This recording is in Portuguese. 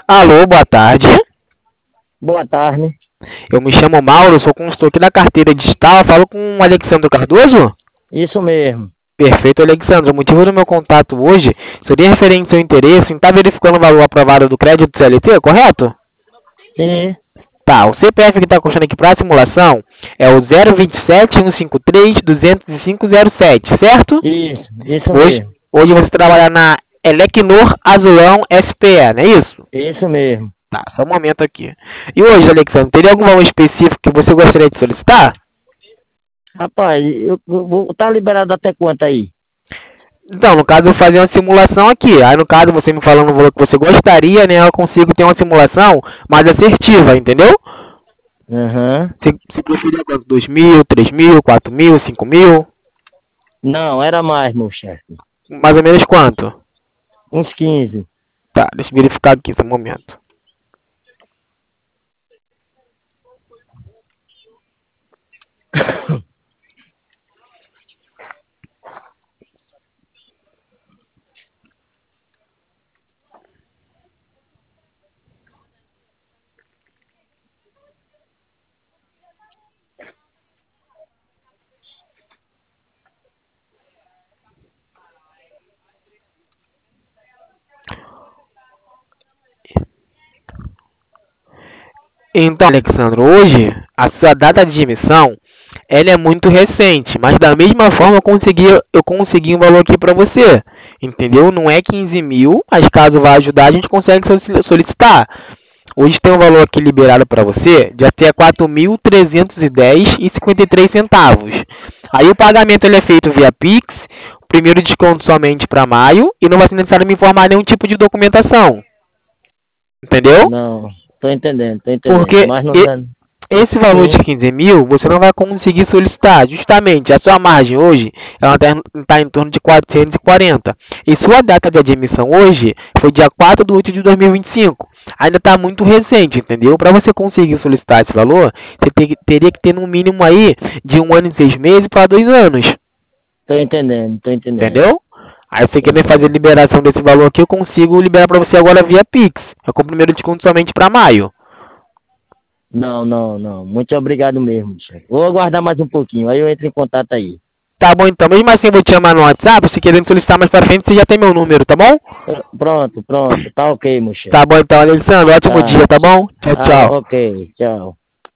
Alô, boa tarde. Boa tarde. Eu me chamo Mauro, sou consultor aqui da carteira digital. Falo com o Alexandre Cardoso? Isso mesmo. Perfeito, Alexandre. O motivo do meu contato hoje seria referente ao seu interesse em estar verificando o valor aprovado do crédito CLT, correto? Sim, Tá, o CPF que está constando aqui para a simulação é o 027-153-20507, certo? isso Hoje, mesmo. hoje você trabalha na Elecnor Azulão SPE, não é isso? Isso mesmo. Tá, só um momento aqui. E hoje, Alexandre, teria algum valor específico que você gostaria de solicitar? Rapaz, eu vou tá liberado até quanto aí? Então, no caso, eu fazer uma simulação aqui. Aí, no caso, você me falando o valor que você gostaria, né? Eu consigo ter uma simulação mais assertiva, entendeu? Aham. Se preferir quanto? 2 mil, 3 mil, 4 mil, 5 mil? Não, era mais, meu chefe. Mais ou menos quanto? Uns 15. Tá, deixa eu verificar aqui esse momento. Então, Alexandre, hoje a sua data de emissão ela é muito recente, mas da mesma forma eu consegui um valor aqui para você, entendeu? Não é 15 mil, mas caso vá ajudar a gente consegue solicitar. Hoje tem um valor aqui liberado para você de até 4.310,53 centavos. Aí o pagamento ele é feito via Pix, o primeiro desconto somente para maio e não vai ser necessário me informar nenhum tipo de documentação, entendeu? Não, tô entendendo, tô entendendo. Porque Mas não dá. esse valor de Sim, 15 mil, você não vai conseguir solicitar. Justamente, a sua margem hoje, ela está em torno de 440. E sua data de admissão hoje foi dia 4 de 8 de 2025. Ainda está muito recente, entendeu? Para você conseguir solicitar esse valor, você teria que ter no mínimo aí de 1 ano e 6 meses para 2 anos. tô entendendo, tô entendendo. Entendeu? Aí você Tô quer fazer entendendo. liberação desse valor aqui, eu consigo liberar para você agora via Pix. É com o primeiro desconto somente para maio. Não, não, não. Muito obrigado mesmo, chefe. Vou aguardar mais um pouquinho, aí eu entro em contato aí. Tá bom, então. Mesmo assim, eu vou te chamar no WhatsApp. Se querendo solicitar mais pra frente, você já tem meu número, tá bom? Pronto, pronto. Tá ok, meu chefe. Tá bom, então, Alexandre. Ótimo dia, Tá. tá bom? Tchau, tchau. Ok, tchau.